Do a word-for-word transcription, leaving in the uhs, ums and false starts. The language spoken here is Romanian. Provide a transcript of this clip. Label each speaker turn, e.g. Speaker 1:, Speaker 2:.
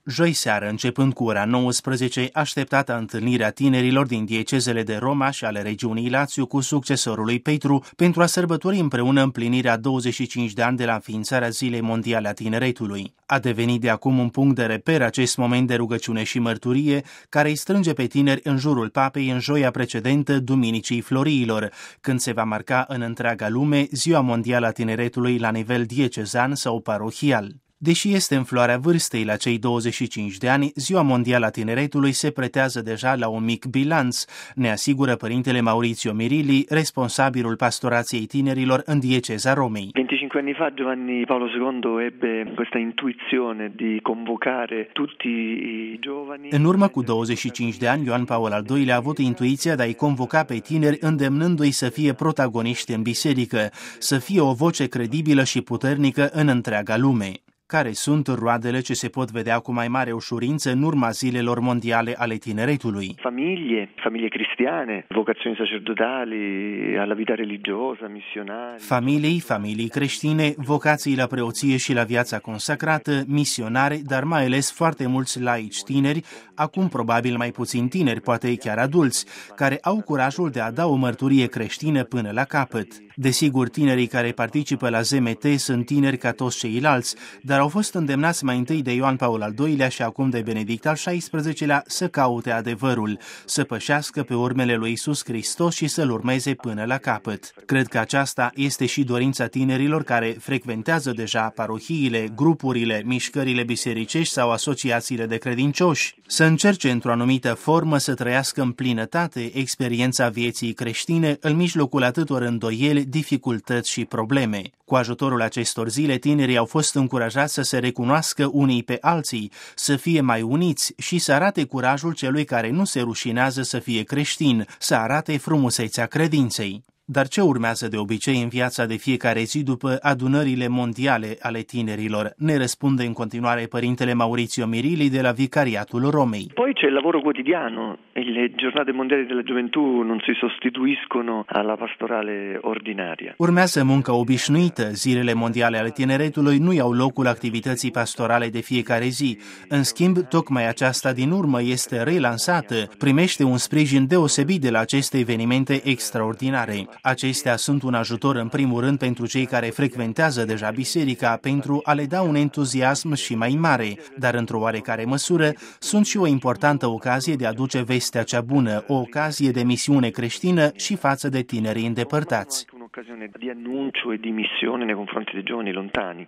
Speaker 1: Joi seară, începând cu ora nouăsprezece, așteptata întâlnirea tinerilor din diecezele de Roma și ale regiunii Lațiu cu succesorul lui Petru pentru a sărbători împreună împlinirea douăzeci și cinci de ani de la înființarea Zilei Mondiale a Tineretului. A devenit de acum un punct de reper acest moment de rugăciune și mărturie care îi strânge pe tineri în jurul papei în joia precedentă Duminicii Floriilor, când se va marca în întreaga lume Ziua Mondială a Tineretului la nivel diecezan sau parohial. Deși este în floarea vârstei la cei douăzeci și cinci de ani, Ziua Mondială a Tineretului se pretează deja la un mic bilanț, ne asigură părintele Maurizio Mirilli, responsabilul pastorației tinerilor în dieceza Romei.
Speaker 2: venticinque anni fa Giovanni Paolo secondo ebbe questa intuizione di convocare tutti i giovani.
Speaker 1: În urmă cu douăzeci și cinci de ani, Ioan Paul al doilea a avut intuiția de a-i convoca pe tineri, îndemnându-i să fie protagoniști în biserică, să fie o voce credibilă și puternică în întreaga lume. Care sunt roadele ce se pot vedea cu mai mare ușurință în urma zilelor mondiale ale tineretului?
Speaker 2: Familie, familie cristiane, vocazioni sacerdotali, alla vita religiosa, missionari.
Speaker 1: Familii, familii creștine, vocații la preoție și la viața consacrată, misionare, dar mai ales foarte mulți laici tineri, acum probabil mai puțin tineri, poate chiar adulți, care au curajul de a da o mărturie creștină până la capăt. Desigur, tinerii care participă la Z M T sunt tineri ca toți ceilalți, dar au fost îndemnați mai întâi de Ioan Paul al doilea și acum de Benedict al șaisprezecelea să caute adevărul, să pășească pe urmele lui Iisus Hristos și să-L urmeze până la capăt. Cred că aceasta este și dorința tinerilor care frecventează deja parohiile, grupurile, mișcările bisericești sau asociațiile de credincioși, să încerce într-o anumită formă să trăiască în plinătate experiența vieții creștine în mijlocul atâtor îndoieli, dificultăți și probleme. Cu ajutorul acestor zile, tinerii au fost încurajați să se recunoască unii pe alții, să fie mai uniți și să arate curajul celui care nu se rușinează să fie creștin, să arate frumusețea credinței. Dar ce urmează de obicei în viața de fiecare zi după adunările mondiale ale tinerilor? Ne răspunde în continuare părintele Maurizio Mirilli de la Vicariatul Romei.
Speaker 2: Poi c'è il lavoro quotidiano. Le giornate mondiali della gioventù non si sostituiscono alla pastorale ordinaria.
Speaker 1: Urmează munca obișnuită. Zilele mondiale ale tineretului nu iau locul activității pastorale de fiecare zi. În schimb, tocmai aceasta din urmă este relansată, primește un sprijin deosebit de la aceste evenimente extraordinare. Acestea sunt un ajutor în primul rând pentru cei care frecventează deja biserica, pentru a le da un entuziasm și mai mare, dar într-o oarecare măsură sunt și o importantă ocazie de a duce vestea cea bună, o ocazie de misiune creștină și față de tinerii îndepărtați.
Speaker 2: Un'occasione di annuncio e di missione nei confronti dei giovani lontani.